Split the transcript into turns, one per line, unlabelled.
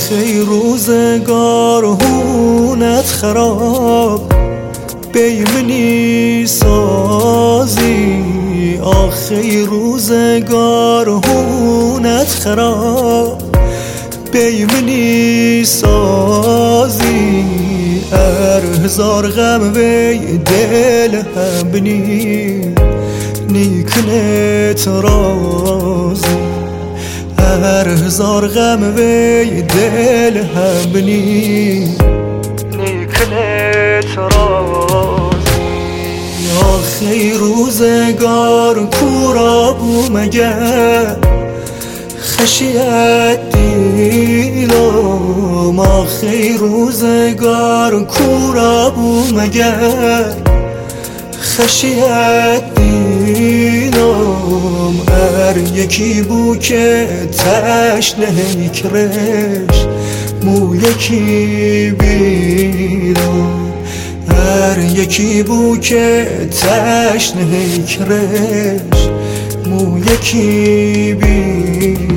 آخی روزگار هونت خراب بیمنی سازی آخی روزگار هونت خراب بیمنی سازی هزار غم وی دل هم بنی نیکنت رازی هزار غم وی دل هم بنی نیکنت رازی آخی روزگار کورا بو مگر خشیت دیلم آخی روزگار کورا بو مگر خشیت دیلم یکی بو که تشنه کرش مو یکی بیلم یکی بو که تشنه کرش مو یکی بیلم